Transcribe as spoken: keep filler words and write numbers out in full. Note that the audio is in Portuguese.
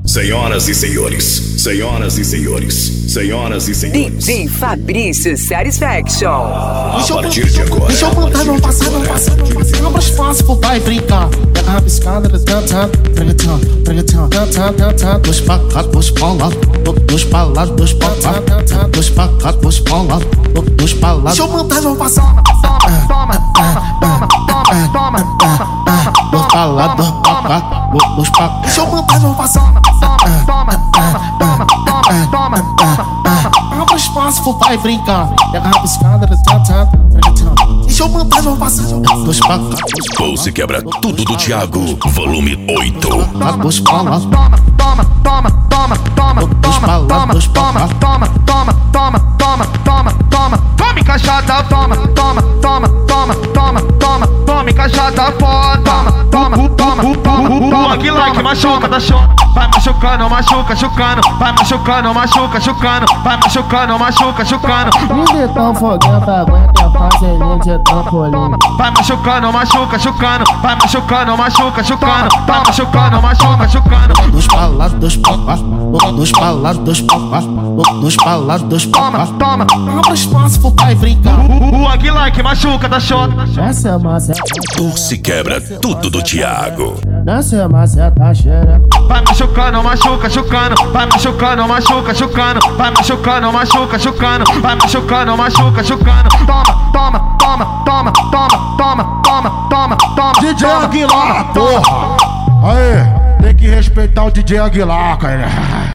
Senhoras e senhores, senhoras e senhores, senhoras e senhores. D J Fabrício Satisfaction. A partir de agora. Deixa eu contar, não passar, não passar, não passar. Não espaço pro pai brincar. Pega a rabiscada, cantando, pregatão, pregatão, cantando, cantando. Dois pra cá, dois pra lá, dois pra lá, dois pra cá, dois pra cá, dois pra lá, dois pra lá. Deixa eu contar, não passar. Toma, toma, toma, toma, toma, toma. Dois pra lá, dois pra cá, dois pra cá. Deixa eu contar, não passar. Toma, toma, toma, toma, toma. Abra espaço pro pai brincar. Pega a rabiscada, cantando, pregatão. Deixa eu contar, não passar. Dois pra cá. Pulse quebra tudo do Thiago, volume oito. Dois pra lá, toma, toma, toma, toma, toma, dois pra lá, dois pra cá. Toma, toma, toma, toma, toma, toma. Tome encaixada, toma, toma, toma, toma, toma, toma. Tome encaixada, foda. Toma, toma, toma, toma. Aqui like machuca, tá show. Vai machucando, machuca, chucando. Vai machucando, machuca, chucando. Vai machucando, machuca, chucando. Ele tão foguento, aguenta a fazenda de trampolim. Vai machucando, machuca, chucando. Vai machucando, machuca, chucando. Vai machucando, machuca, chucando. Dois pra lá, dois pra cá. Dois pra lá, dois pra cá. Dois pra lá, dois pra cá. Toma, Abra espaço pro pai brincar. o Aguilar que machuca, tá show. Essa é massa, Pulse quebra tudo do Thiago. essa é massa, tá cheira. Vai machucando, machuca, chucando. Vai machucando, machuca, chucando. Vai machucando, machuca, chucando. Vai machucando, machuca, chucando. Toma, toma, toma, toma, toma, toma, toma, toma, toma. D J Aguilar, porra! Aê, tem que respeitar o D J Aguilar, cara.